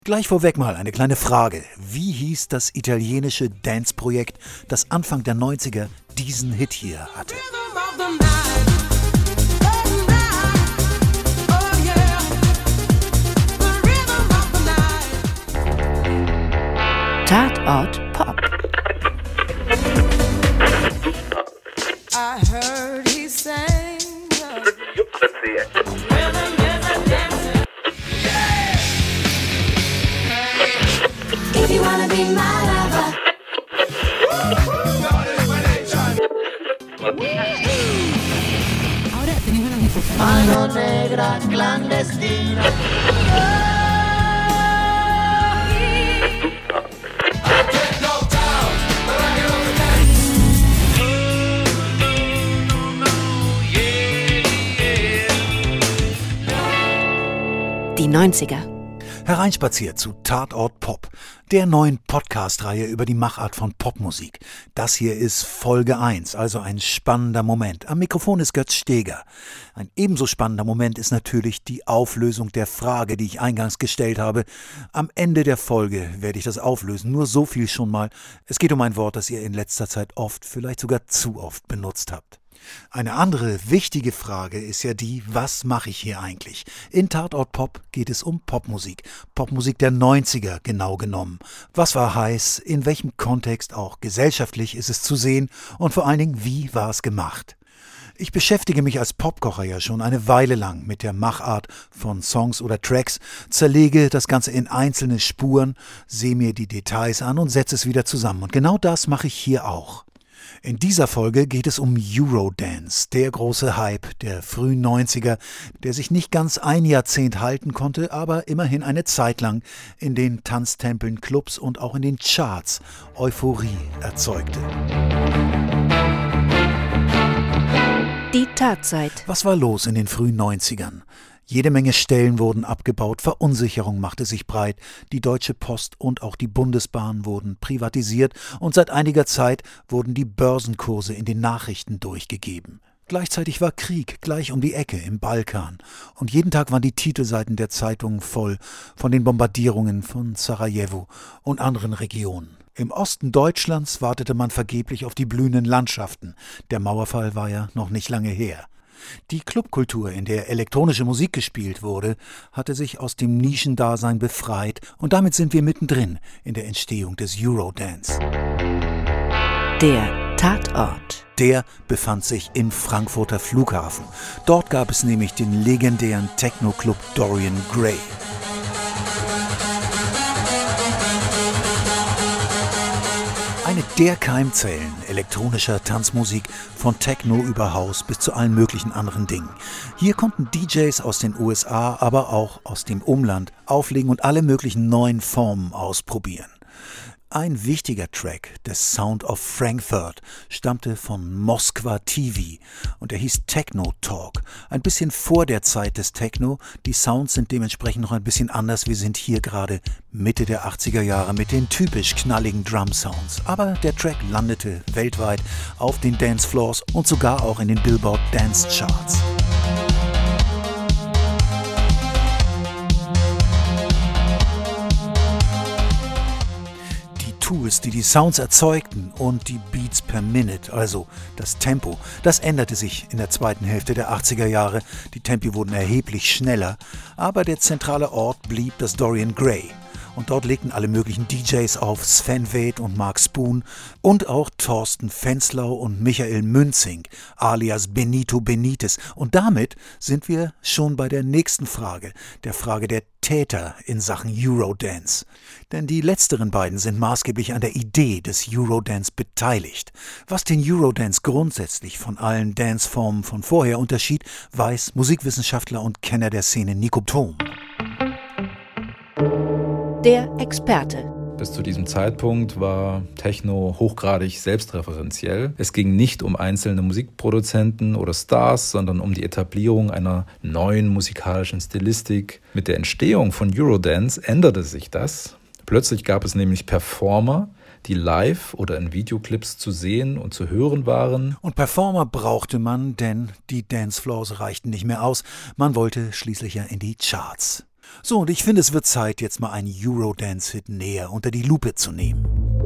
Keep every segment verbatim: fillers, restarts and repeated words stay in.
Gleich vorweg mal eine kleine Frage. Wie hieß das italienische Dance-Projekt, das Anfang der neunziger diesen Hit hier hatte? Tatort Pop. I heard he sang. If you wanna be my lover. Ahora tenés ganas de escuchar. Mano negra clandestina. Die neunziger. Hereinspaziert zu Tatort Pop, der neuen Podcast-Reihe über die Machart von Popmusik. Das hier ist Folge eins, also ein spannender Moment. Am Mikrofon ist Götz Steger. Ein ebenso spannender Moment ist natürlich die Auflösung der Frage, die ich eingangs gestellt habe. Am Ende der Folge werde ich das auflösen, nur so viel schon mal. Es geht um ein Wort, das ihr in letzter Zeit oft, vielleicht sogar zu oft benutzt habt. Eine andere wichtige Frage ist ja die, was mache ich hier eigentlich? In Tatort Pop geht es um Popmusik. Popmusik der neunziger genau genommen. Was war heiß, in welchem Kontext auch gesellschaftlich ist es zu sehen und vor allen Dingen, wie war es gemacht? Ich beschäftige mich als Popkocher ja schon eine Weile lang mit der Machart von Songs oder Tracks, zerlege das Ganze in einzelne Spuren, sehe mir die Details an und setze es wieder zusammen. Und genau das mache ich hier auch. In dieser Folge geht es um Eurodance, der große Hype der frühen neunziger, der sich nicht ganz ein Jahrzehnt halten konnte, aber immerhin eine Zeit lang in den Tanztempeln, Clubs und auch in den Charts Euphorie erzeugte. Die Tatzeit. Was war los in den frühen neunzigern? Jede Menge Stellen wurden abgebaut, Verunsicherung machte sich breit, die Deutsche Post und auch die Bundesbahn wurden privatisiert und seit einiger Zeit wurden die Börsenkurse in den Nachrichten durchgegeben. Gleichzeitig war Krieg gleich um die Ecke im Balkan und jeden Tag waren die Titelseiten der Zeitungen voll von den Bombardierungen von Sarajevo und anderen Regionen. Im Osten Deutschlands wartete man vergeblich auf die blühenden Landschaften. Der Mauerfall war ja noch nicht lange her. Die Clubkultur, in der elektronische Musik gespielt wurde, hatte sich aus dem Nischendasein befreit und damit sind wir mittendrin in der Entstehung des Eurodance. Der Tatort. Der befand sich im Frankfurter Flughafen. Dort gab es nämlich den legendären Techno-Club Dorian Gray. Eine der Keimzellen elektronischer Tanzmusik, von Techno über House bis zu allen möglichen anderen Dingen. Hier konnten D Js aus den U S A, aber auch aus dem Umland auflegen und alle möglichen neuen Formen ausprobieren. Ein wichtiger Track des Sound of Frankfurt stammte von Moskwa T V und er hieß Techno Talk. Ein bisschen vor der Zeit des Techno, die Sounds sind dementsprechend noch ein bisschen anders. Wir sind hier gerade Mitte der achtziger Jahre mit den typisch knalligen Drum-Sounds. Aber der Track landete weltweit auf den Dancefloors und sogar auch in den Billboard Dance Charts. Tools, die die Sounds erzeugten und die Beats per Minute, also das Tempo, das änderte sich in der zweiten Hälfte der achtziger Jahre. Die Tempi wurden erheblich schneller, aber der zentrale Ort blieb das Dorian Gray. Und dort legten alle möglichen D Js auf, Sven Väth und Mark Spoon und auch Thorsten Fenslau und Michael Münzing, alias Benito Benitez. Und damit sind wir schon bei der nächsten Frage, der Frage der Täter in Sachen Eurodance. Denn die letzteren beiden sind maßgeblich an der Idee des Eurodance beteiligt. Was den Eurodance grundsätzlich von allen Danceformen von vorher unterschied, weiß Musikwissenschaftler und Kenner der Szene Nico Thom. Der Experte. Bis zu diesem Zeitpunkt war Techno hochgradig selbstreferenziell. Es ging nicht um einzelne Musikproduzenten oder Stars, sondern um die Etablierung einer neuen musikalischen Stilistik. Mit der Entstehung von Eurodance änderte sich das. Plötzlich gab es nämlich Performer, die live oder in Videoclips zu sehen und zu hören waren. Und Performer brauchte man, denn die Dancefloors reichten nicht mehr aus. Man wollte schließlich ja in die Charts. So, und ich finde, es wird Zeit, jetzt mal einen Eurodance-Hit näher unter die Lupe zu nehmen.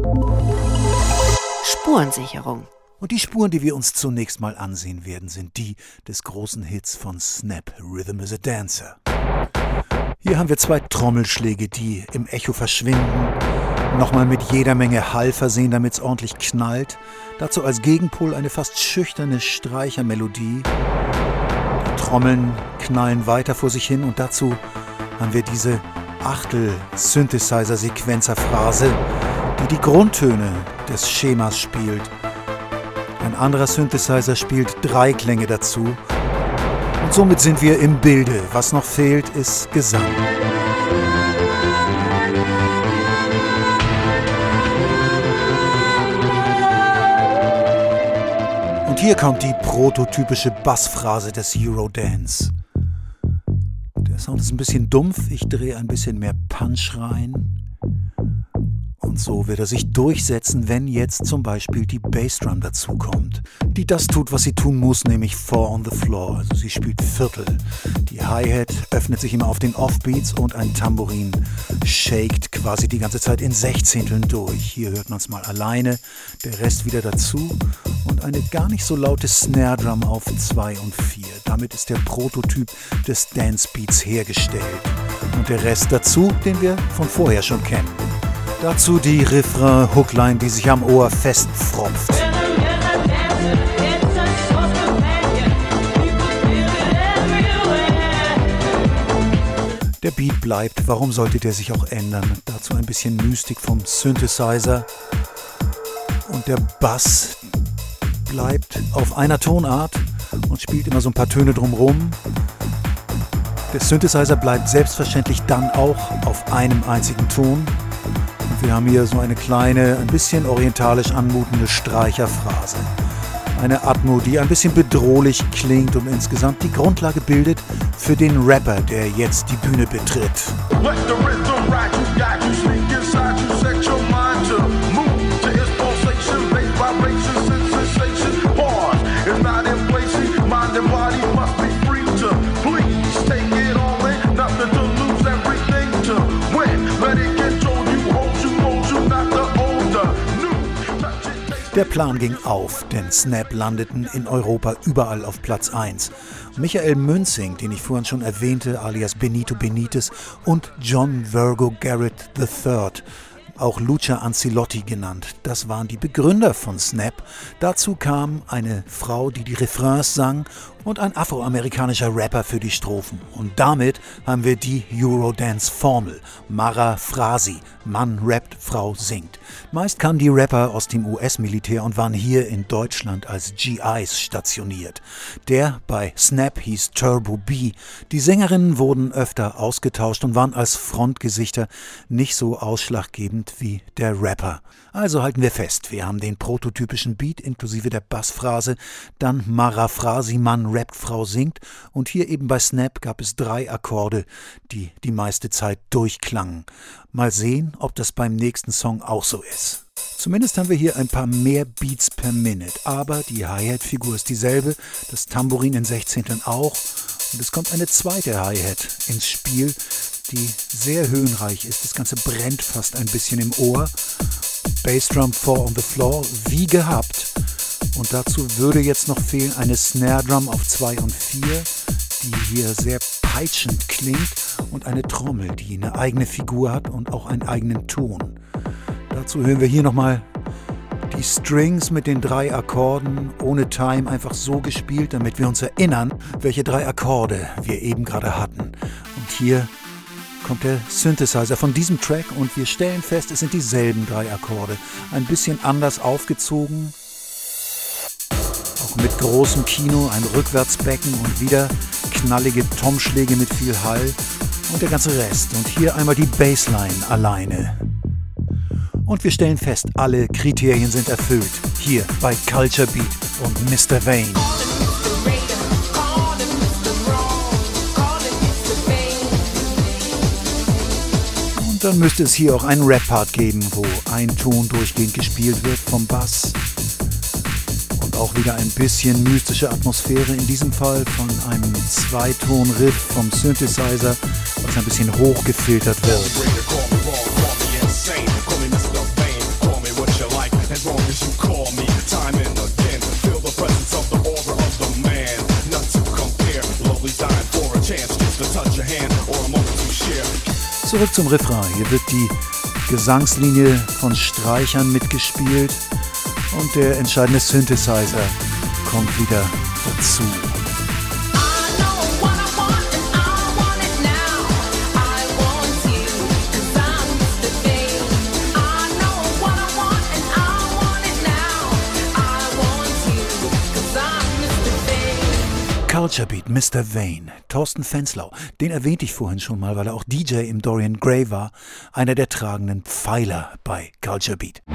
Spurensicherung. Und die Spuren, die wir uns zunächst mal ansehen werden, sind die des großen Hits von Snap, Rhythm is a Dancer. Hier haben wir zwei Trommelschläge, die im Echo verschwinden, nochmal mit jeder Menge Hall versehen, damit es ordentlich knallt. Dazu als Gegenpol eine fast schüchterne Streichermelodie. Die Trommeln knallen weiter vor sich hin und dazu haben wir diese Achtel-Synthesizer-Sequenzer-Phrase, die die Grundtöne des Schemas spielt. Ein anderer Synthesizer spielt drei Klänge dazu. Und somit sind wir im Bilde. Was noch fehlt, ist Gesang. Und hier kommt die prototypische Bassphrase des Eurodance. Der Sound ist ein bisschen dumpf, ich drehe ein bisschen mehr Punch rein. Und so wird er sich durchsetzen, wenn jetzt zum Beispiel die Bassdrum dazukommt, die das tut, was sie tun muss, nämlich Four on the Floor. Also sie spielt Viertel. Die Hi-Hat öffnet sich immer auf den Offbeats und ein Tambourin shakt quasi die ganze Zeit in Sechzehnteln durch. Hier hört man es mal alleine, der Rest wieder dazu und eine gar nicht so laute Snare-Drum auf zwei und vier. Damit ist der Prototyp des Dance-Beats hergestellt. Und der Rest dazu, den wir von vorher schon kennen. Dazu die Refrain-Hookline, die sich am Ohr festpfropft. Der Beat bleibt, warum sollte der sich auch ändern? Dazu ein bisschen Mystik vom Synthesizer. Und der Bass bleibt auf einer Tonart und spielt immer so ein paar Töne drumrum. Der Synthesizer bleibt selbstverständlich dann auch auf einem einzigen Ton. Wir haben hier so eine kleine, ein bisschen orientalisch anmutende Streicherphrase. Eine Atmo, die ein bisschen bedrohlich klingt und insgesamt die Grundlage bildet für den Rapper, der jetzt die Bühne betritt. Der Plan ging auf, denn Snap landeten in Europa überall auf Platz eins. Michael Münzing, den ich vorhin schon erwähnte, alias Benito Benitez, und John Virgo Garrett der Dritte, auch Lucia Ancelotti genannt, das waren die Begründer von Snap. Dazu kam eine Frau, die die Refrains sang, und ein afroamerikanischer Rapper für die Strophen. Und damit haben wir die Eurodance-Formel. Mara Frasi, Mann rappt, Frau singt. Meist kamen die Rapper aus dem U S-Militär und waren hier in Deutschland als G Is stationiert. Der bei Snap hieß Turbo B. Die Sängerinnen wurden öfter ausgetauscht und waren als Frontgesichter nicht so ausschlaggebend wie der Rapper. Also halten wir fest, wir haben den prototypischen Beat inklusive der Bassphrase, dann Mara Frasi, Mann rappt, Frau singt und hier eben bei Snap gab es drei Akkorde, die die meiste Zeit durchklangen. Mal sehen, ob das beim nächsten Song auch so ist. Zumindest haben wir hier ein paar mehr Beats per Minute, aber die Hi-Hat-Figur ist dieselbe, das Tambourin in Sechzehnteln auch und es kommt eine zweite Hi-Hat ins Spiel, die sehr höhenreich ist. Das Ganze brennt fast ein bisschen im Ohr. Bassdrum Four on the Floor, wie gehabt. Und dazu würde jetzt noch fehlen eine Snare Drum auf zwei und vier, die hier sehr peitschend klingt und eine Trommel, die eine eigene Figur hat und auch einen eigenen Ton. Dazu hören wir hier nochmal die Strings mit den drei Akkorden ohne Time einfach so gespielt, damit wir uns erinnern, welche drei Akkorde wir eben gerade hatten. Und hier kommt der Synthesizer von diesem Track und wir stellen fest, es sind dieselben drei Akkorde. Ein bisschen anders aufgezogen, auch mit großem Kino, ein Rückwärtsbecken und wieder knallige Tomschläge mit viel Hall und der ganze Rest. Und hier einmal die Bassline alleine. Und wir stellen fest, alle Kriterien sind erfüllt. Hier bei Culture Beat und Mister Vane. Dann müsste es hier auch einen Rap-Part geben, wo ein Ton durchgehend gespielt wird vom Bass. Und auch wieder ein bisschen mystische Atmosphäre, in diesem Fall von einem Zweiton-Riff vom Synthesizer, was ein bisschen hochgefiltert wird. Zurück zum Refrain. Hier wird die Gesangslinie von Streichern mitgespielt und der entscheidende Synthesizer kommt wieder dazu. Culture Beat, Mister Vane, Thorsten Fenslau, den erwähnte ich vorhin schon mal, weil er auch D J im Dorian Gray war, einer der tragenden Pfeiler bei Culture Beat.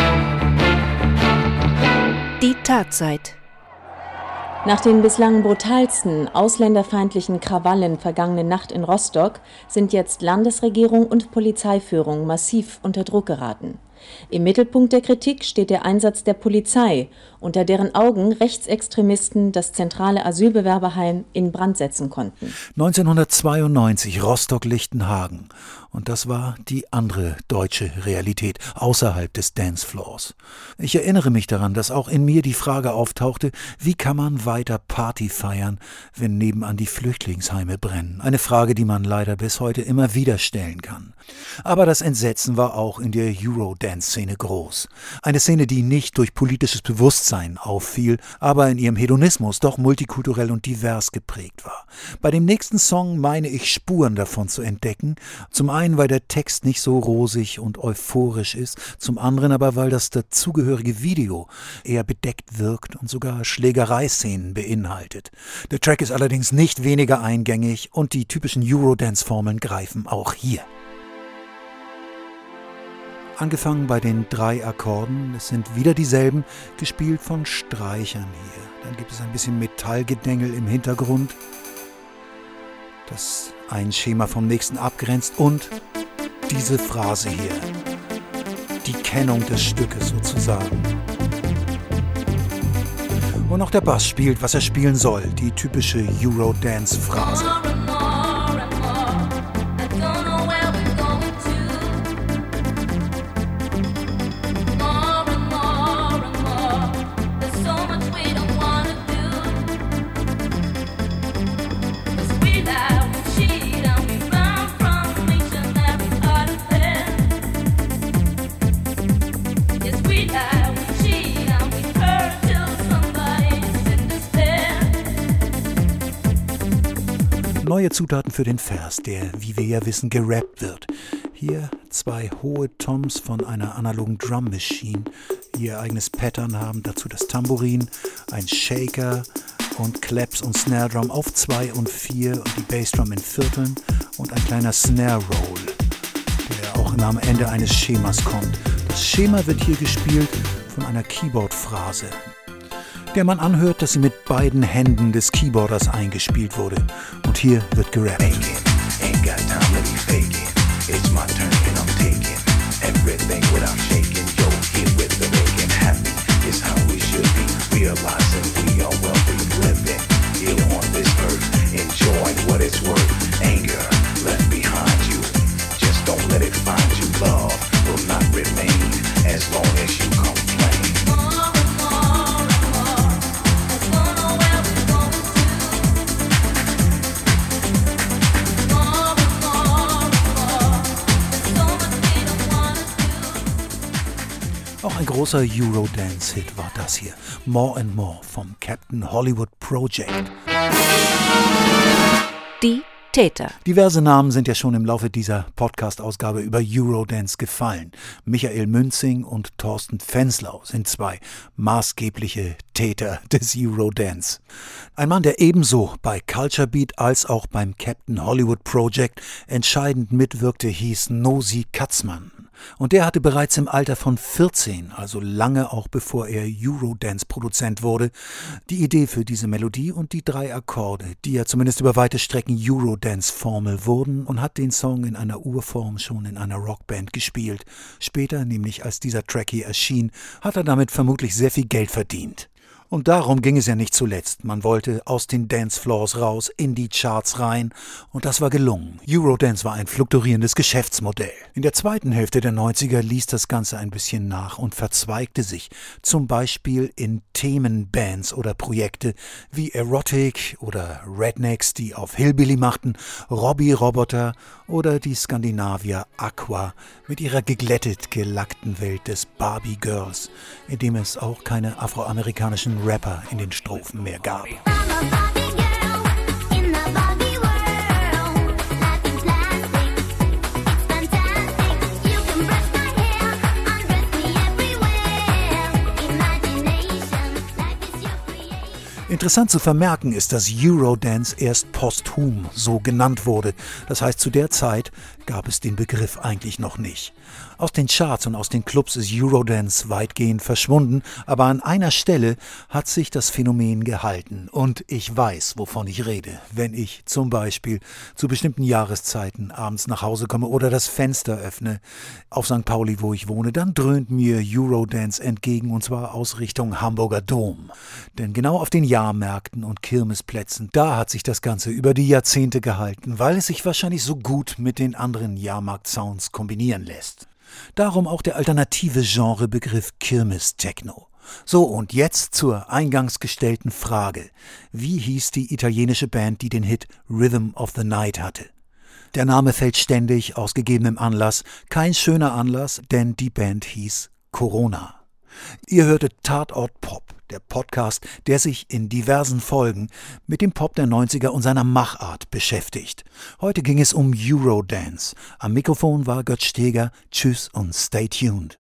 Die Tatzeit. Nach den bislang brutalsten ausländerfeindlichen Krawallen vergangene Nacht in Rostock sind jetzt Landesregierung und Polizeiführung massiv unter Druck geraten. Im Mittelpunkt der Kritik steht der Einsatz der Polizei, unter deren Augen Rechtsextremisten das zentrale Asylbewerberheim in Brand setzen konnten. neunzehnhundertzweiundneunzig, Rostock-Lichtenhagen. Und das war die andere deutsche Realität außerhalb des Dancefloors. Ich erinnere mich daran, dass auch in mir die Frage auftauchte, wie kann man weiter Party feiern, wenn nebenan die Flüchtlingsheime brennen? Eine Frage, die man leider bis heute immer wieder stellen kann. Aber das Entsetzen war auch in der Eurodance-Szene groß. Eine Szene, die nicht durch politisches Bewusstsein auffiel, aber in ihrem Hedonismus doch multikulturell und divers geprägt war. Bei dem nächsten Song meine ich Spuren davon zu entdecken. Zum einen, weil der Text nicht so rosig und euphorisch ist, zum anderen aber, weil das dazugehörige Video eher bedeckt wirkt und sogar Schlägereiszenen beinhaltet. Der Track ist allerdings nicht weniger eingängig und die typischen Eurodance-Formeln greifen auch hier. Angefangen bei den drei Akkorden, es sind wieder dieselben, gespielt von Streichern hier. Dann gibt es ein bisschen Metallgedängel im Hintergrund, das ein Schema vom nächsten abgrenzt und diese Phrase hier, die Kennung des Stückes sozusagen. Und auch der Bass spielt, was er spielen soll, die typische Eurodance-Phrase. Neue Zutaten für den Vers, der, wie wir ja wissen, gerappt wird. Hier zwei hohe Toms von einer analogen Drum Machine, die ihr eigenes Pattern haben, dazu das Tambourin, ein Shaker und Claps und Snare Drum auf zwei und vier und die Bassdrum in Vierteln und ein kleiner Snare Roll, der auch am Ende eines Schemas kommt. Das Schema wird hier gespielt von einer Keyboard-Phrase, der man anhört, dass sie mit beiden Händen des Keyboarders eingespielt wurde. Und hier wird gerappt. Auch ein großer Eurodance-Hit war das hier. More and More vom Captain Hollywood Project. Die Täter. Diverse Namen sind ja schon im Laufe dieser Podcast-Ausgabe über Eurodance gefallen. Michael Münzing und Thorsten Fenslau sind zwei maßgebliche Täter des Eurodance. Ein Mann, der ebenso bei Culture Beat als auch beim Captain Hollywood Project entscheidend mitwirkte, hieß Nosy Katzmann. Und der hatte bereits im Alter von vierzehn, also lange auch bevor er Eurodance-Produzent wurde, die Idee für diese Melodie und die drei Akkorde, die ja zumindest über weite Strecken Eurodance-Formel wurden, und hat den Song in einer Urform schon in einer Rockband gespielt. Später, nämlich als dieser Track hier erschien, hat er damit vermutlich sehr viel Geld verdient. Und darum ging es ja nicht zuletzt. Man wollte aus den Dancefloors raus, in die Charts rein. Und das war gelungen. Eurodance war ein fluktuierendes Geschäftsmodell. In der zweiten Hälfte der neunziger ließ das Ganze ein bisschen nach und verzweigte sich. Zum Beispiel in Themenbands oder Projekte wie Erotic oder Rednecks, die auf Hillbilly machten, Robbie Roboter oder die Skandinavier Aqua mit ihrer geglättet gelackten Welt des Barbie Girls, in dem es auch keine afroamerikanischen Rapper in den Strophen mehr gab. Interessant zu vermerken ist, dass Eurodance erst posthum so genannt wurde. Das heißt, zu der Zeit gab es den Begriff eigentlich noch nicht. Aus den Charts und aus den Clubs ist Eurodance weitgehend verschwunden, aber an einer Stelle hat sich das Phänomen gehalten. Und ich weiß, wovon ich rede, wenn ich zum Beispiel zu bestimmten Jahreszeiten abends nach Hause komme oder das Fenster öffne auf Sankt Pauli, wo ich wohne, dann dröhnt mir Eurodance entgegen, und zwar aus Richtung Hamburger Dom. Denn genau auf den Jahrmärkten und Kirmesplätzen, da hat sich das Ganze über die Jahrzehnte gehalten, weil es sich wahrscheinlich so gut mit den anderen Jahrmarkt-Sounds kombinieren lässt. Darum auch der alternative Genrebegriff Kirmes-Techno. So, und jetzt zur eingangs gestellten Frage. Wie hieß die italienische Band, die den Hit Rhythm of the Night hatte? Der Name fällt ständig aus gegebenem Anlass. Kein schöner Anlass, denn die Band hieß Corona. Ihr hörtet Tatort Pop, der Podcast, der sich in diversen Folgen mit dem Pop der neunziger und seiner Machart beschäftigt. Heute ging es um Eurodance. Am Mikrofon war Götz Steger. Tschüss und stay tuned.